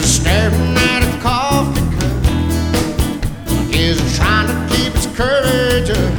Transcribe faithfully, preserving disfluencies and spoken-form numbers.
is staring at a coffee cup, is trying to keep its courage up.